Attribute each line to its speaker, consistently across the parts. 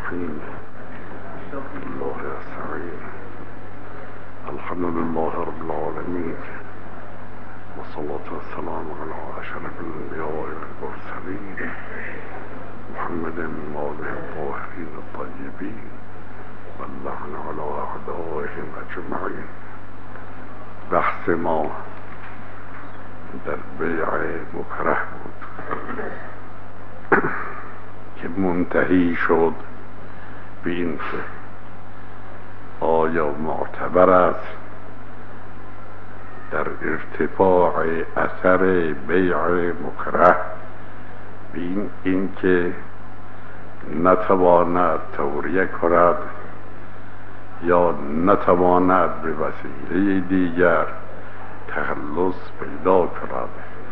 Speaker 1: الرحيم. الله أستعين. الحمد لله رب العالمين، والصلاة والسلام على أشرف الأنبياء والمرسلين محمد وآله الطاهرين الطيبين، واللعن على أعدائهم أجمعين. بحث ما در بیع مکره بود که منتهی شد به این که آیا معتبر است در ارتفاع اثر بیع مکره به این که نتواند توریه کند یا نتواند به وسیله دیگر تخلص پیدا کند.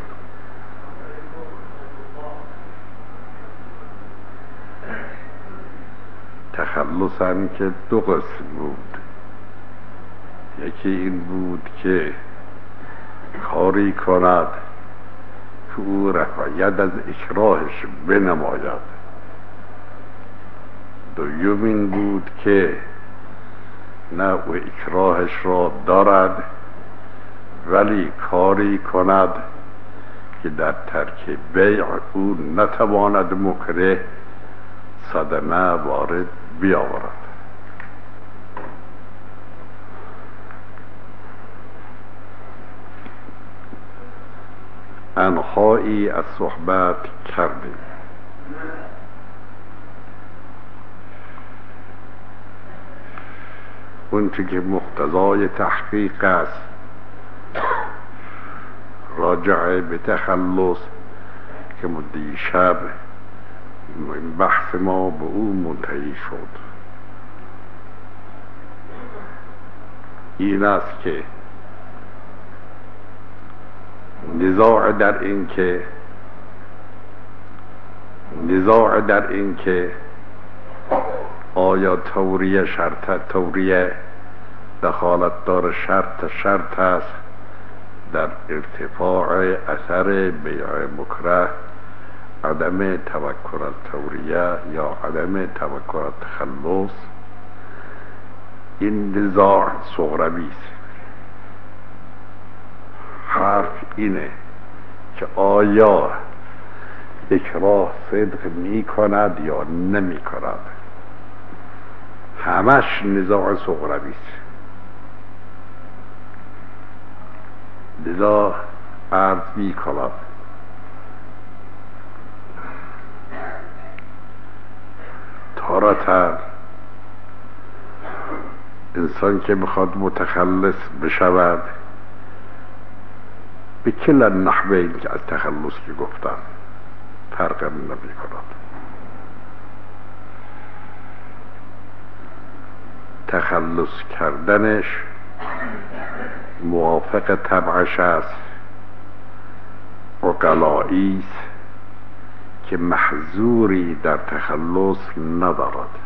Speaker 1: تخلص هم که دو قسم بود. یکی این بود که کاری کند که او رفعیت از اکراهش بنماید. دوم این بود که نه او اکراهش را دارد ولی کاری کند که در ترک بیع او نتواند مکره صدمه وارد بیاورد. انحایی از صحبت کردیم. اون که مقتضای تحقیق است راجع به تخلص که دیشب بحث ما به او منتهی شد، این است که نزاع در این که آیا توریه دخالت دار شرط است در ارتفاع اثر بیع مکره، عدم توکل توریه یا عدم توکل تخلص. این نزاع صغروی است. حرف اینه که آیا اکراه صدق می کند یا نمی کند. همش نزاع صغروی است. لذا عرض می کند تارتا انسان که بخواد متخلص بشود به کل نحوین که از تخلص که گفتن فرق نمی کند. تخلص کردنش موافق طبعش است، عقلایی است که محظوری در تخلص ندارد،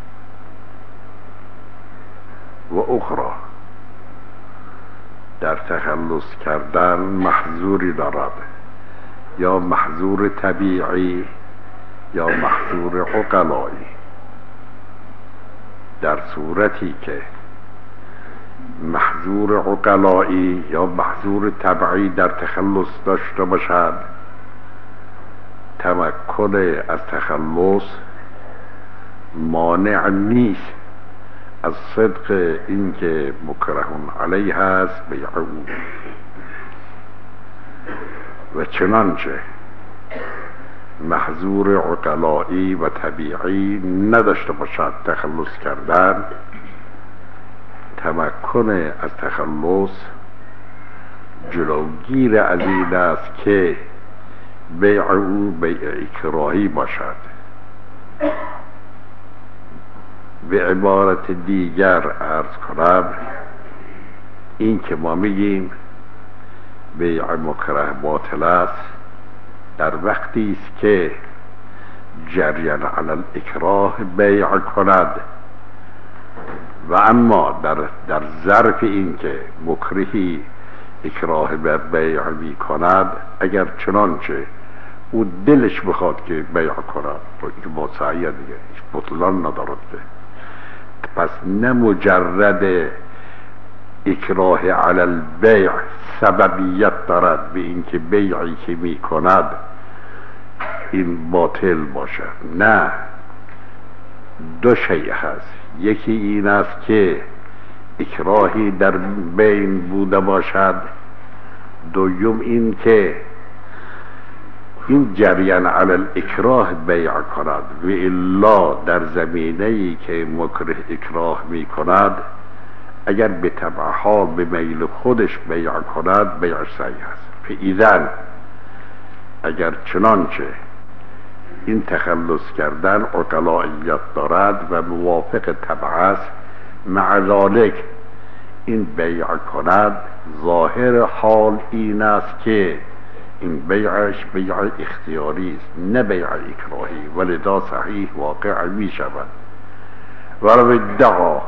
Speaker 1: و اخرى در تخلص کردن محظوری دارد، یا محظور طبیعی یا محظور عقلایی. در صورتی که محظور عقلایی یا محظور طبعی در تخلص داشته باشد، تمکن از تخلص مانع نیست از صدق اینکه مکرهون علیه است بیع او. و چنانچه محظور عقلایی و طبیعی نداشته باشد تخلص کردن، تمکن از تخلص جلوگیر از این است که بیع او بیع اکراهی باشد. به عبارت دیگر عرض کنم، این که ما میگیم بیع مکره باطل است در وقتی است که جریان علی الاکراه بیع کند، و اما در ظرف این که مکرهی اکراه بر بیع می کند، اگر چنانچه او دلش بخواد که بیع کند این با سعیه دیگه هیچ بطلان ندارد که. پس نه مجرد اکراه علی البیع سببیت دارد به اینکه بیعی که می کند این باطل باشد، نه، دو شیء هست. یکی این است که اکراهی در بین بوده باشد، دوم این که این جریان علی الاکراه بیع کند و الا در زمینه‌ای که مکره اکراه می کند اگر به طبع حال به میل خودش بیع کند بیعش صحیح است. فاذا اگر چنانچه این تخلص کردن عقلائیت دارد و موافق طبع است، مع ذلک این بیع کند، ظاهر حال این است که این بیعش بیع اختیاری است نه بیع اکراهی، ولذا صحیح واقع می شود. ولو ادعا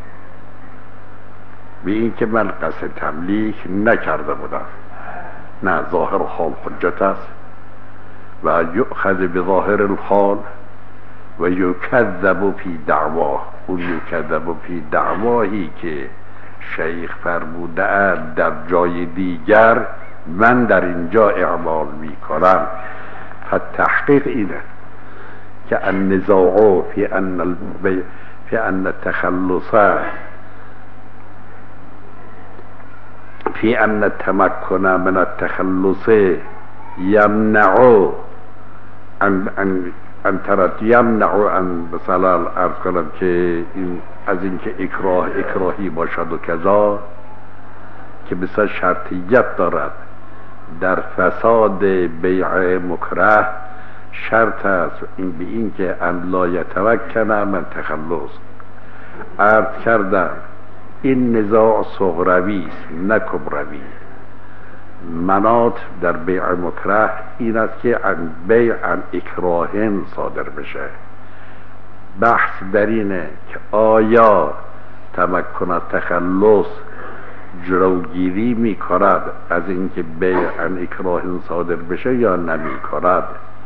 Speaker 1: به این که من قصد تملیک نکرده بودم، نه، ظاهر حال حجت است و یؤخذ بظاهر الحال و یکذب فی دعواه. اون یکذب فی دعواهی که شیخ فرموده در جای دیگر من در اینجا اعمال می کنم. فتحقیق اینه که النزاع فی ان التخلص فی ان التمکن من التخلص یمنع ان ترد یمنع ان مثلا عرض کنم که این از اینکه اکراهی باشد و کذا که بسیار شرطیت دارد در فساد بیع مکره شرط است این به این که ان لا یتمکن من تخلص. عرض کردم این نزاع صغروی است نه کبروی. مناط در بیع مکره این است که ان بیع ان اکراهن صادر بشه. بحث در اینه که آیا تمکن تخلص جلوگیری می کند از اینکه بیع ان اکراهن صادر بشه یا نمی کند.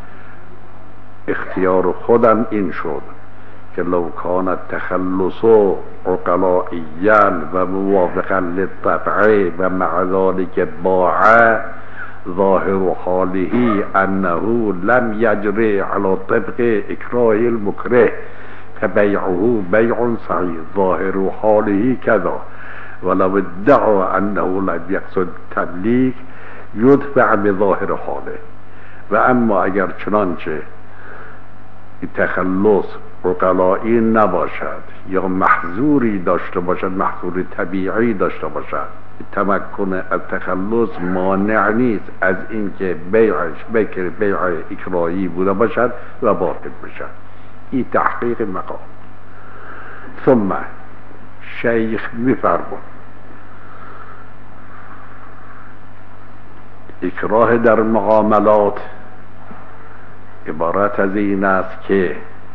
Speaker 1: اختیار خودم این شد که لو کان التخلص عقلائیا و موافقا للطبع و مع ذلك باع ظاهر حاله انه لم يجري على طبق اکراه المکره فبيعه بيع صحيح ظاهر حاله كذا ولو ادعى انه لم يقصد تملیک یدفع بظاهر حاله. و اما اگر چنانچه تخلص عقلایی نباشد یا محظوری داشته باشد، محظور طبیعی داشته باشد، تمکن از تخلص مانع نیست از اینکه بیعش بیع اکراهی بوده باشد و باطل باشد. این تحقیق مقام. ثم شیخ می‌فرماید اکراه در معاملات عبارت از این است که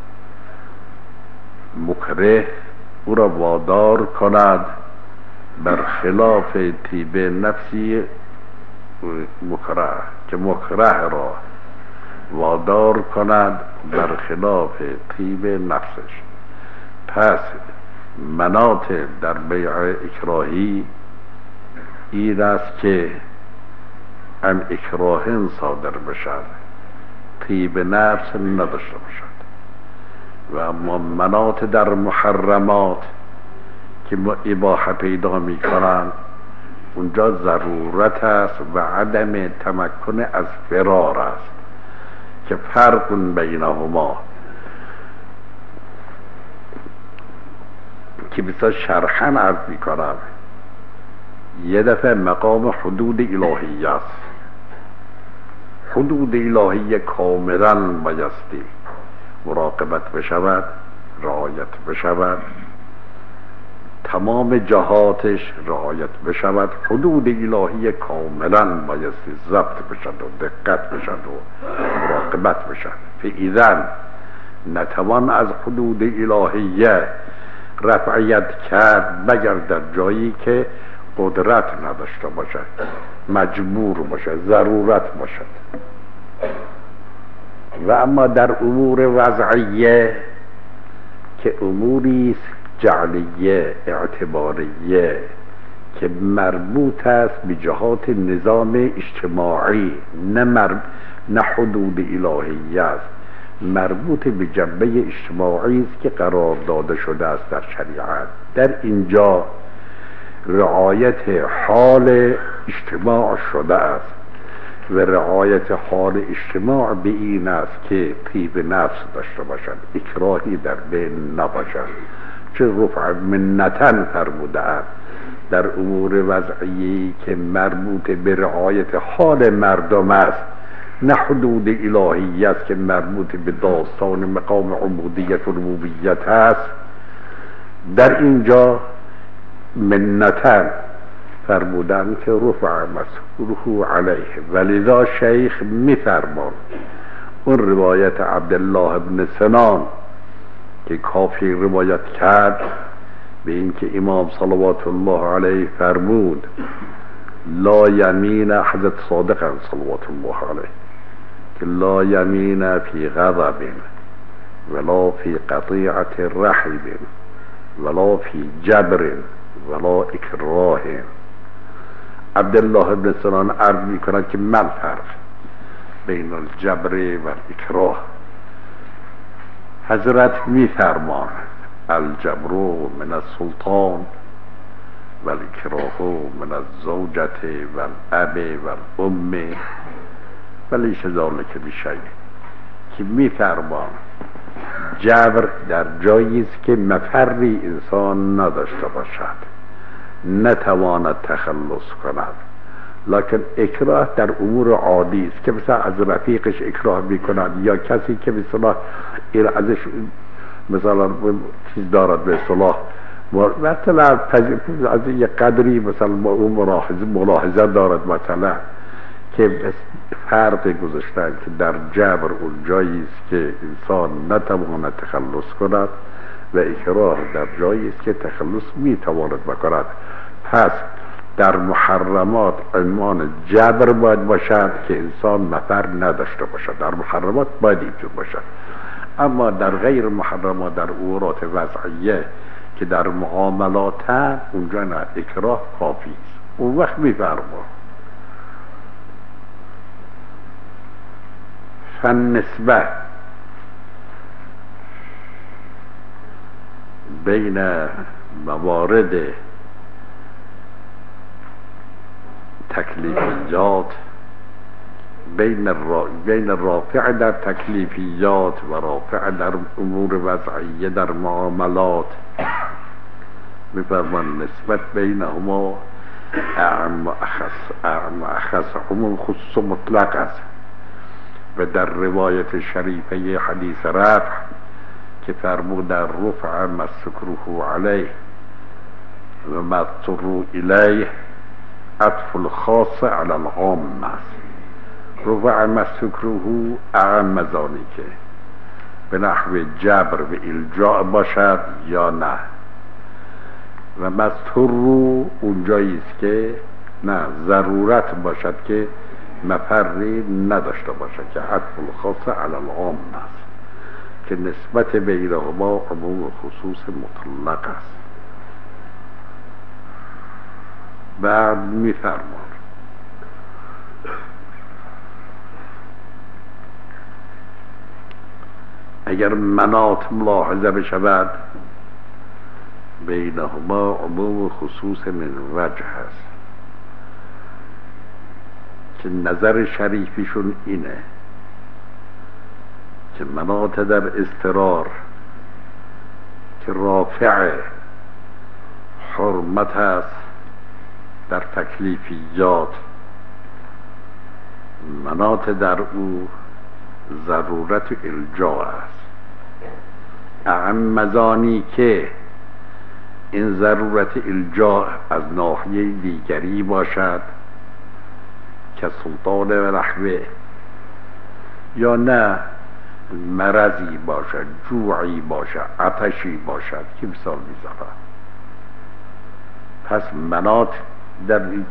Speaker 1: مکره او را وادار کند بر خلاف طیب نفسی مکره، که مکره را وادار کند بر خلاف طیب نفسش. پس مناط در بیع اکراهی این است که ان اکراهن صادر بشد، طیب نفس نداشته باشد. و اما مناط در محرمات که اباحه پیدا می کنند اونجا ضرورت است و عدم تمکن از فرار است که فرق بینهما که بسیار شرحاً عرض می کنم. یه دفعه مقام حدود الهی است. حدود الهی کاملا بایستی مراقبت بشود، رعایت بشود، تمام جهاتش رعایت بشود. حدود الهی کاملا بایستی ضبط بشد و دقت بشد و مراقبت بشد. فاذا نتوان از حدود الهیه رفعیت کرد مگر در جایی که قدرت نداشته باشد، مجبور باشد، ضرورت باشد. و اما در امور وضعیه که اموری است جعلیه اعتباریه که مربوط است به جهات نظام اجتماعی، نه حدود الهی است، مربوط به جنبه اجتماعی است که قرار داده شده است در شریعت. در اینجا رعایت حال اجتماع شده است و رعایت حال اجتماع به این است که طیب نفس داشته باشند، اکراهی در بین نباشد، چه رفع منتن فرموده است در امور وضعی که مربوط به رعایت حال مردم است، نه حدود الهی است که مربوط به داستان مقام عبودیت و ربوبیت است. در اینجا منتن فرمودن که رفع مسئوله علیه، ولذا شیخ میفرمان اون روایت عبدالله ابن سنان که کافی روایت کرد به این که امام صلوات الله علیه فرمود لا یمین، حضرت صادق صلوات الله علیه که لا یمین فی غضب ولا فی قطیعت رحم ولا فی جبر ولا اکراه. عبدالله ابن سنان عرض می کند که من فرق بین الجبر و الاکراه. حضرت می فرمان الجبر من السلطان و الاکراه من الزوجت و الاب و الام ولیس ذلک بشیء، که می فرمان جبر در جایی است که مفری انسان نداشته باشد، نتواند تخلص کند، لکن اکراه در امور عادی است که مثلا از رفیقش اکراه میکند یا کسی که مثلا ازش مثلا چیز دارد به اصطلاح مثلا از یک قدری مثلا اون ملاحظه دارد، مثلا که فرق گذاشتن که در جبر اون جایی است که انسان نتواند تخلص کند و اکراه در جایی است که تخلص میتواند بکند. پس در محرمات عنوان جبر باید باشد که انسان مفر نداشته باشد، در محرمات باید اینجور باشد. اما در غیر محرمات، در امورات وضعیه که در معاملات اونجا نه، اکراه کافی است. اون وقت میفرما فالنسبه بین موارد تکلیفیات بین رافع در تکلیفیات و رافع در امور وضعیه در معاملات، میفرمان نسبت بینهما اعم و اخص، عموم خصوص مطلق است. و در روایت شریفه حدیث رفع که فرمود در رفع مسکروه علیه و مضطر الیه عطف الخاص علی العام است. رفع مسکروه اعم مزانی که به نحو جبر و الجاء باشد یا نه، و مضطر اونجایی است که نه ضرورت باشد که مفری نداشته باشد که عطف الخاص علی العام است که نسبت بینهما عموم و خصوص مطلق است. بعد میفرمان اگر مناط ملاحظه بشود بینهما عموم و خصوص من وجه است که نظر شریفیشون اینه که مناط در اضطرار که رافع حرمت است در تکلیفیات، مناط در او ضرورت الجا است. اعم مزانی که این ضرورت الجا از ناحیه دیگری باشد که سلطان و نحوه، یا نه مرضی باشد، جوعی باشد، عطشی باشد که مثال می‌زنم. پس مناط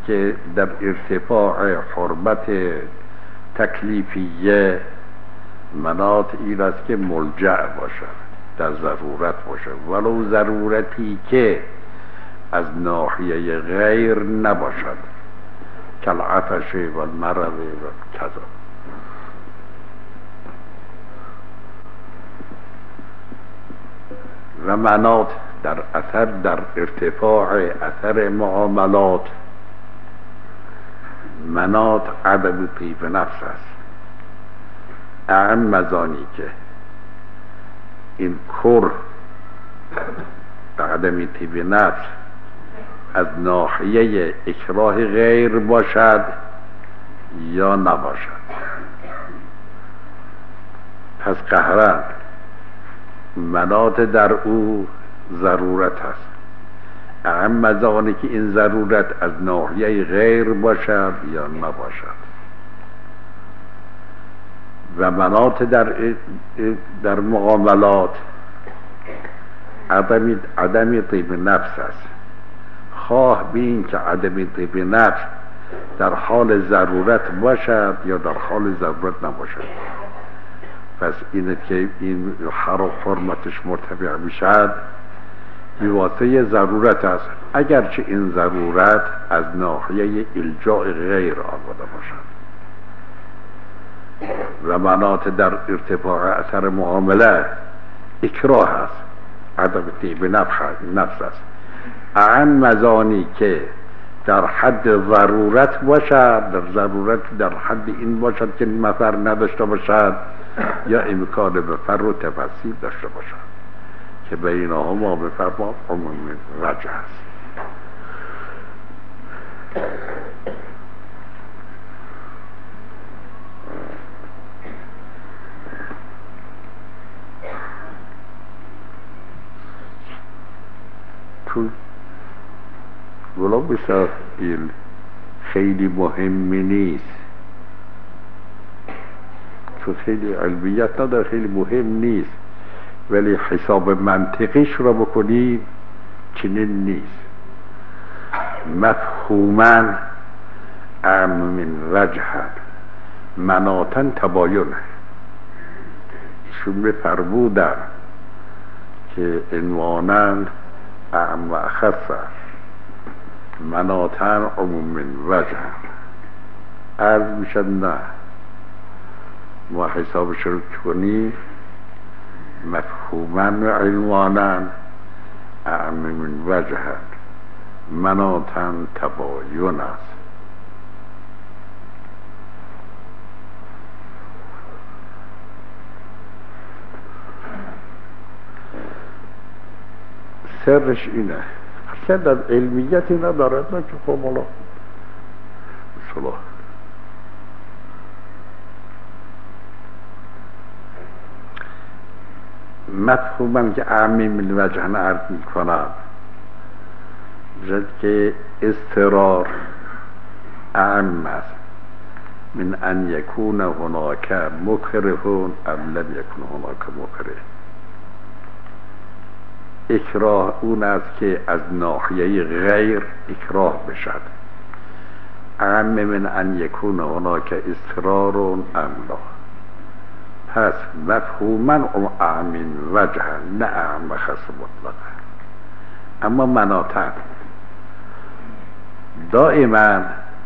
Speaker 1: در ارتفاع حرمت تکلیفیه مناط این است که ملجأ باشد، در ضرورت باشد، ولو ضرورتی که از ناحیه غیر نباشد، کالعطش و المرض و کذا. و مناط در اثر، در ارتفاع اثر معاملات، مناط عدم طیب نفس است. اعم مزانی که این کر عدم طیب نفس از ناحیه اکراه غیر باشد یا نباشد. پس قهرن مناط در او ضرورت است. اهم مزانی که این ضرورت از ناحیه غیر باشد یا نباشد. و مناط در معاملات عدم طیب نفس است. خواه بین که عدم طیب نفس در حال ضرورت باشد یا در حال ضرورت نباشد. پس اینه که این حرمتش مرتفع میشد بواسطه ضرورت است، اگرچه این ضرورت از ناحیه الجاء غیر آمده باشد. و مناط در ارتفاع اثر معامله اکراه است، عدم طیب نفس است. اعم مزانی که در حد ضرورت باشد، در ضرورت در حد این باشد که مفر نداشته باشد یا امکان مفر و تفسیر داشته باشد که بینهما بفرما عموم وجه است. تو ولو بسیار خیلی مهمی نیست، چون خیلی علمیت نداره، خیلی مهم نیست، ولی حساب منطقیش را بکنیم چنین نیست. مفهوما اعم من وجها مناطا تباینه. ایشون بفرمودن که عنوانا اعم و اخص مناطا عموم من وجه. عرض میشد نه، ما حسابش رو کنیم مفهوما و عنوانا اعم من وجه مناطا تباین است. سرش اینه، اصلا در علمیتی ندارد، نه که خب مولا صلاح مفهوما که اعمی من وجهن عرض می کنم که اضطرار اعم است من ان یکون هناک مکرهون ام لم یکون هناک مکره. اکراه اون است که از ناحیه غیر اکراه بشد. اعم من ان یکون هناک اضطرار ام لا. پس مفهوما اعم وجه نه اعم خاص مطلق. اما مناطق دائما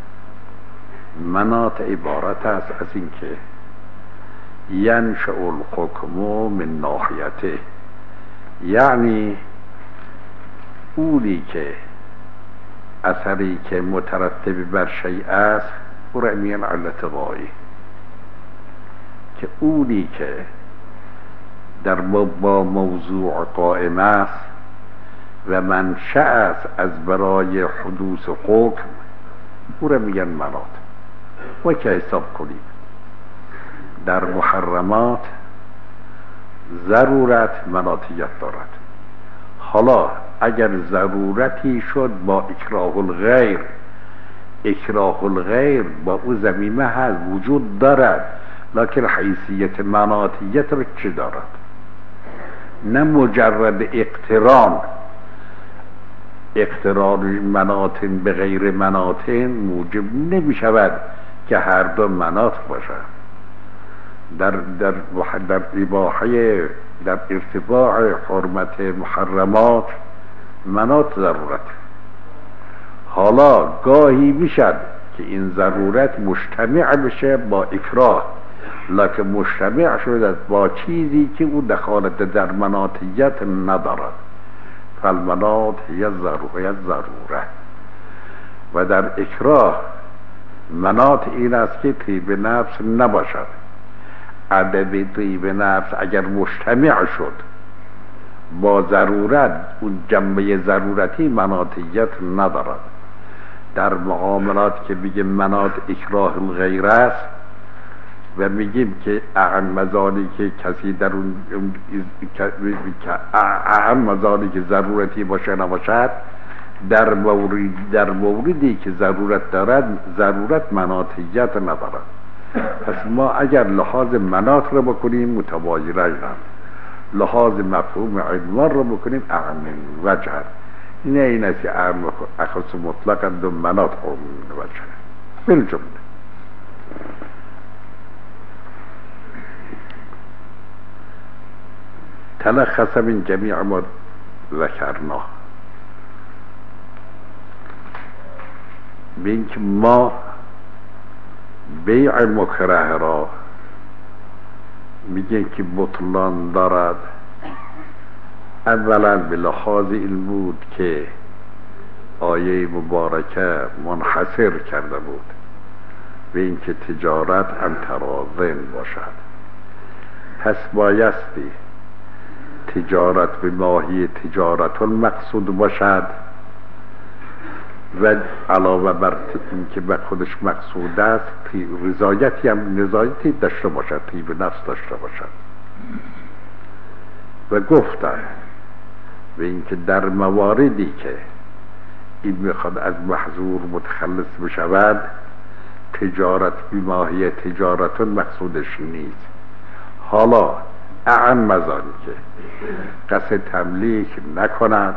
Speaker 1: مناط عبارت است از اینکه ینشأ الحکم من ناحیته، یعنی اونی که اثری که مترتب بر شیء است او را میگن علت غایی، که اونی که در با موضوع قائم است و منشأ است از برای حدوث حکم او را میگن مناط. و که حساب کنیم در محرمات ضرورت مناطیت دارد. حالا اگر ضرورتی شد با اکراه الغیر، اکراه الغیر با او ضمیمه هست وجود دارد، لکن حیثیت مناطیت رو چه دارد؟ نه مجرد اقتران مناطن به غیر مناطن موجب نمی شود که هر دو مناط باشد، در اباحه، در ارتفاع حرمت محرمات مناط ضرورت. حالا گاهی میشد که این ضرورت مجتمع بشه با اکراه، لکن مجتمع شده با چیزی که او دخالت در مناطیت ندارد. فالمناط هی ضروره. و در اکراه مناط این است که طیب نفس نباشد. عدم طیب نفس اگر مجتمع شد با ضرورت، اون جنبه ضرورتی مناطیت ندارد. در معاملات که بگیم مناط اکراه الغیر است و میگیم که اعم مزانی که کسی در اون اعم مزانی که ضرورتی باشه نباشد، در موردی که ضرورت دارد ضرورت مناطیت ندارد. پس ما اگر لحاظ مناط رو بکنیم متباین لحاظ مفهوم عنوان رو بکنیم اعم وجه. این است که اعم اخص مطلقا دو مناط عموم وجه بالجمله. تلخص من جمیع ما ذکرنا، بین که ما بیع مکره را میگن که بطلان دارد. اولا به لحاظ این بود که آیه مبارکه منحصر کرده بود به این که تجارت ان تراضٍ باشد. پس بایستی تجارت به ماهی تجارت مقصود باشد و علاوه بر این که به خودش مقصود است رضایتی هم نزایتی داشته باشد، طیب نفس داشته باشد. و گفتن و اینکه در مواردی که این میخواد از محظور متخلص بشود تجارت به ماهی تجارت مقصودش نیست. حالا اعم مزانی که قصد تملیک نکند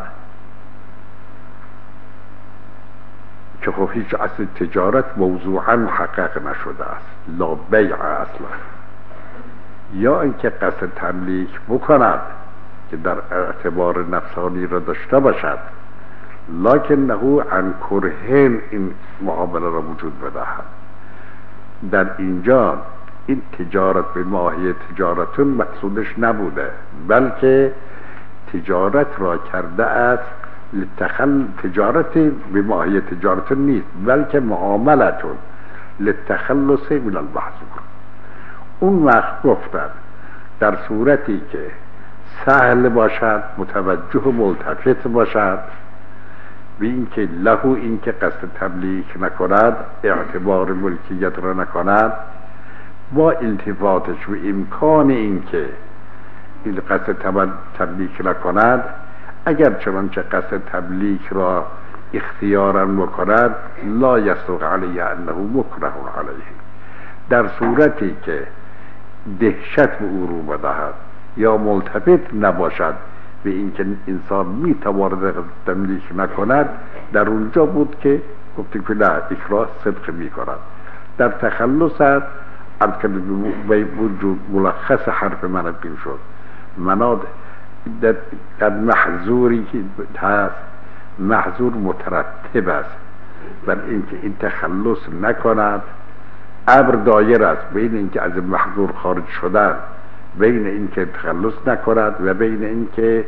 Speaker 1: که خب هیچ اصل تجارت موضوعا محقق نشده است، لا بیع اصلا، یا اینکه قصد تملیک بکند که در اعتبار نفسانی را داشته باشد لکنه عن کرهن این معامله را وجود بدهد. در اینجا این تجارت به ماهی تجارتون مقصودش نبوده، بلکه تجارت را کرده است تجارت به ماهی تجارتون نیست، بلکه معاملتون للتخلص من المحظور. اون وقت گفتن در صورتی که سهل باشد، متوجه و ملتفت باشد به اینکه له اینکه قصد تملیک نکند، اعتبار ملکیت را نکند، با التفاتش و امکان اینکه این قصد تملیک نکند، اگر چنانچه قصد تملیک را اختیارا بکند لا یسوق علیه انه مکره علیه. در صورتی که دهشت به او رو بدهد یا ملتفت نباشد به اینکه انسان میتواند تملیک نکند، در اونجا بود که گفتیم که نه اکراه صدق میکند. در تخلص عرض که به وجود ملخص حرف من بین شد مناد در محظوری که هست، محظور مترتب است بر اینکه این تخلص نکند. امر دایر است بین اینکه از محظور خارج شدن، بین اینکه تخلص نکند و بین اینکه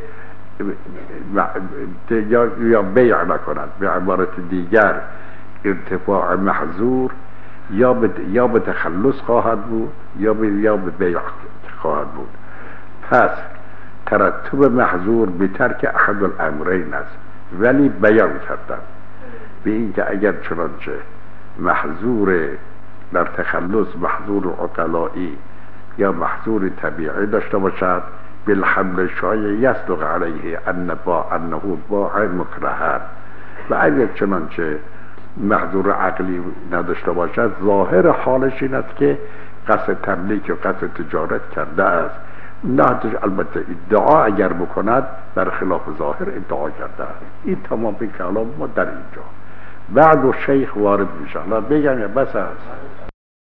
Speaker 1: یا بیع نکند. به عبارت دیگر ارتفاع محظور یا به تخلص خواهد بود یا به بیع خواهد بود. پس ترتب محظور به ترک احد الامرین است، ولی بیان کردن به اینکه اگر چنانچه محظور در تخلص محظور عقلایی یا محظور طبیعی داشته باشد بالحمل شایع یصدق علیه انه باع مکرهن، و اگر چنانچه محظور عقلی نداشته باشد ظاهر حالش این است که قصد تملیک و قصد تجارت کرده است. نه البته ادعا اگر بکند در خلاف ظاهر ادعا کرده است. این تمام کلام ما در اینجا. بعد و شیخ وارد میشه. بگم یا بس است؟